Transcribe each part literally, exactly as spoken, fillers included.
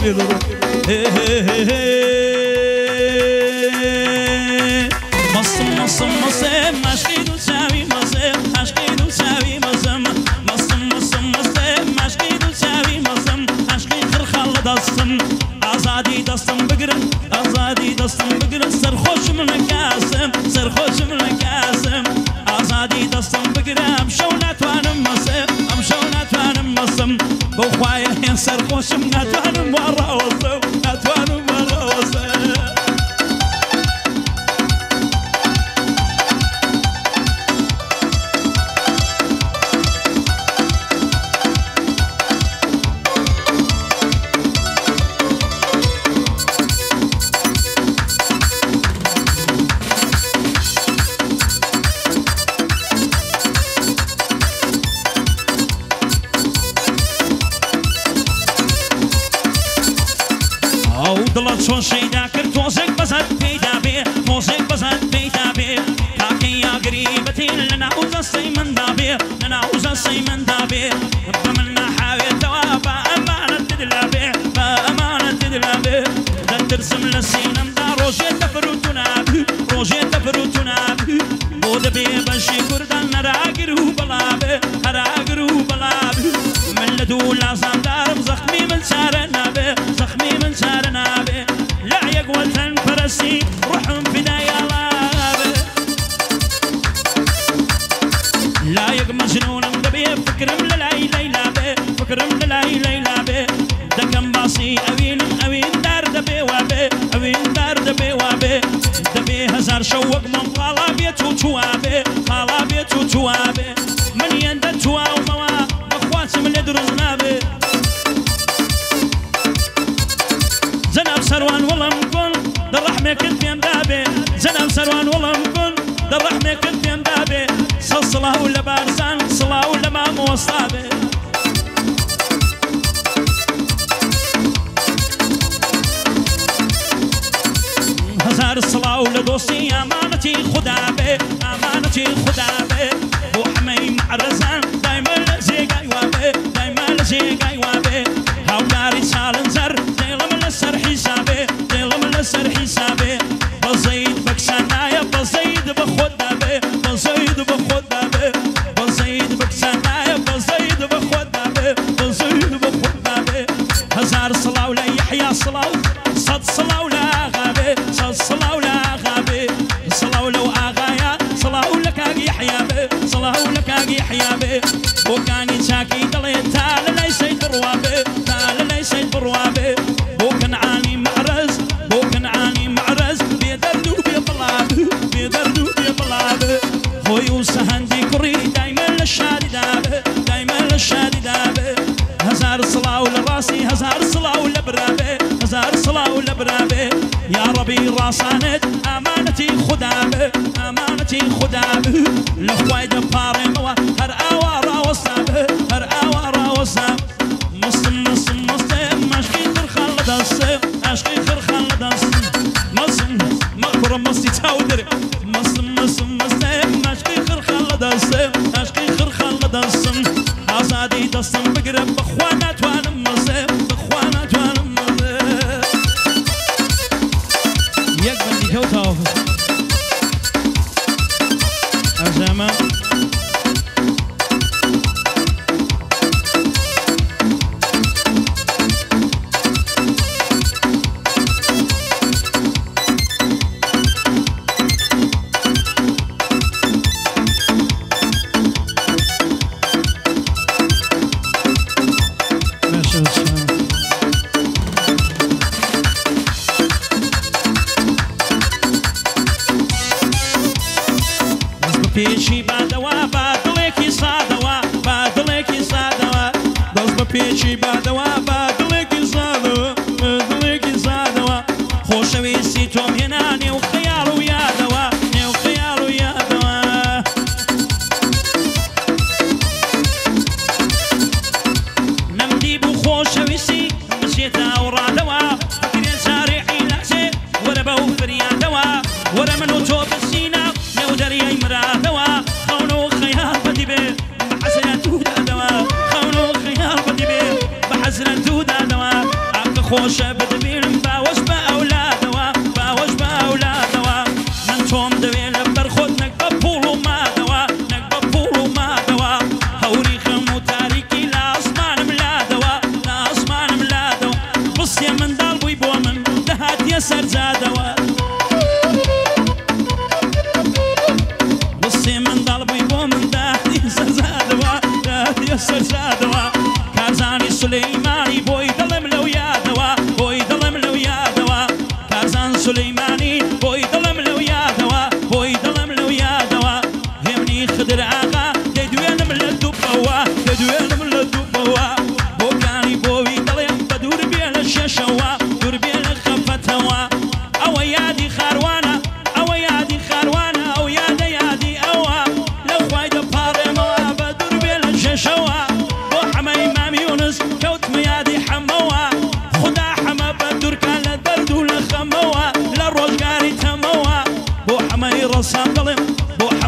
لدرو مصم مصم مصم عشقي دوساوي مصم عشقي دوساوي مصم مصم مصم مصم عشقي دوساوي مصم عشقي خرخال دستم آزادي دستم بقرن آزادي دستم بقرن سرخوش من كاسم سرخوش من كاسم آزادي دستم بقرن شو نتوانم مصم أم شو نتوانم مصم بخوايا هين سرخوش من نتوانم ورا وصم نتوانم ورا وصم دڵت چۆن شەیدا کرد تۆزێک بەزەت پێیدا بێ تۆزێک بەزەت پێیدا بێ کاکەی یاگری بەتێن لە ناو جەستەی مندا بێ لە ناو جەستەی مندا بێ بە من ناحاوێتەوە بە ئەمانەت ددلا بێ بە ئەمانەت ددلا بێ دەترسم لە سینەمدا ڕۆژێ دەفروت و نابێ ڕۆژێ دەفروت و نابێ بۆ دەبێ بەشی کوردان هەراگر و بەڵابێ هەراگر و بەڵابێ من لە دوو لازاندارم زەخمی من چارە نابێ زەخمی من چارە نابێ لعيق وطن فرسي روحهم فدايا الله لايق مجنون مدبي فكرم للاي ليلى بي فكرم للاي ليلى بي دكم باصي اوين اوين دار دبي وابي اوين دار دبي وابي دبي هزار شوق من طالا بيتو توابي طالا بيتو توابي من يندى توا وموا بخوات من يدرز نابي زناب سروان والله مكن در رحمة كنت يم دابي زناب سروان والله مكن در رحمة كنت يم دابي صلاة ولا بارزان صلاة ولا ما موصابي هزار الصلاة ولا دوستي أمانتي خدا بي أمانتي خدا بي وحمي معرزان دايما لزيق أيوابي دايما لزيق أيوابي هاولاري سالنزر سر حسابي دلم لسر حسابي بزيد بكسانايا بزيد بخدابي بزيد بخدابي بزيد بكسانايا بزيد بخدابي بزيد بخدابي هزار صلاة ولا يحيى صلاة صد صلاة ولا غابي صد صلاة ولا غابي صلاة ولا آغايا صلاة ولا كاقي يحيى بي صلاة ولا كاقي يحيى بي وكان يشاكي دلي تعال ليس يدروابي تعال ليس يدروابي بوكن عاني معرز بوكن عاني معرز بيدردو بيطلاب بيدردو بيطلاب خوي وسهندي كري دايما للشادي دابه دايما للشادي دابه هزار صلاة ولا راسي هزار صلاة ولا برابه هزار صلاة ولا برابه يا ربي راسانت أمانتي خدابه أمانتي خدابه لخواي دباري موا هر آوارا وصابه هر آوارا وصاب مصم مصم مصم مشكي خرخال دسم عشقي خرخال دسم مصم مقرم مصي تاودر مصم مصم مصم عشقي خرخال دسم عشقي خرخال دسم آزادي دسم بقرب بخوانات وانا مصم بخوانات وانا مصم يك بندي كوتاو أرجما پیچی بادوا بادلکی سادوا بادلکی سادوا دست پیچی بادوا بادلکی سادوا بادلکی سادوا خوشویستی تو میانی و خیال و یادوا نیو خیال و یادوا نمدی بو خوشویستی مسیت اورادوا فکر سریعی لحظه وربا و فریادوا ورمنو تو بسینا نو دریای مرادوا خونو خیال بدی به بحسنتو دادوا خونو خیال بدی به بحسنتو دادوا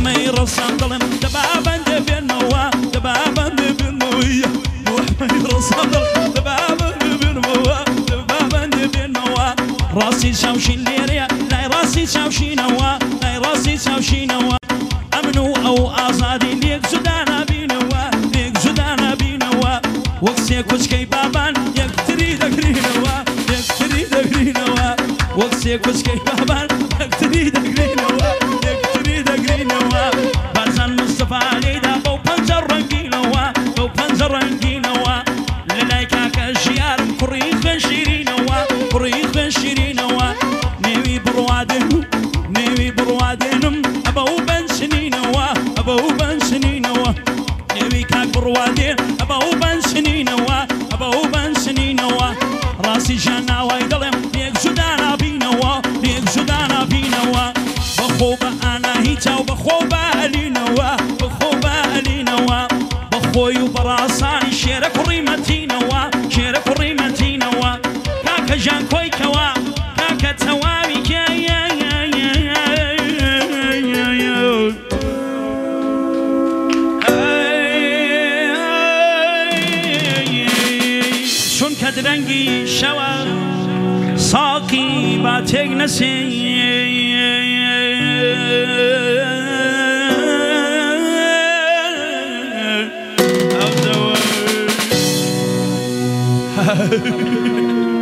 حمي رسام ظلم دبابا دبنوا دبابا دبنوا بو حمي رسام ظلم دبابا دبنوا دبابا دبنوا راسي شاوشي ليريا لا راسي شاوشي نوا لا راسي شاوشي نوا امنوا او ازادي ليك زدانا بينوا ليك زدانا بينوا وكسي كوشكي بابان يكتري دكرينوا يكتري دكرينوا وكسي كوشكي بابان يكتري دكرينوا يكتري دكرينوا بارزان مصطفى علي دا بو بنزر رنجينوا بو بنزر رنجينوا للايكا كشيار كريخ شيرينوا كريخ شيرينوا نيوي بروادن نيوي بروادنم ابو بن سنينوا ابو بن سنينوا نيوي كاك بروادن ابو بن سنينوا ابو بن سنينوا راسي جانا ويدلم ليك زدانا بينوا ليك زدانا بينوا بخوبة انا هيتا وبخوبة الينوا بخوبة الينوا بخوي وبراساني شيرك وريمتينوا شيرك وريمتينوا كاكا جان كوي كوا كاكا توامي كيا يا يا يا يا يا شون كدرنجي شوا ساقي باتيك نسي of the world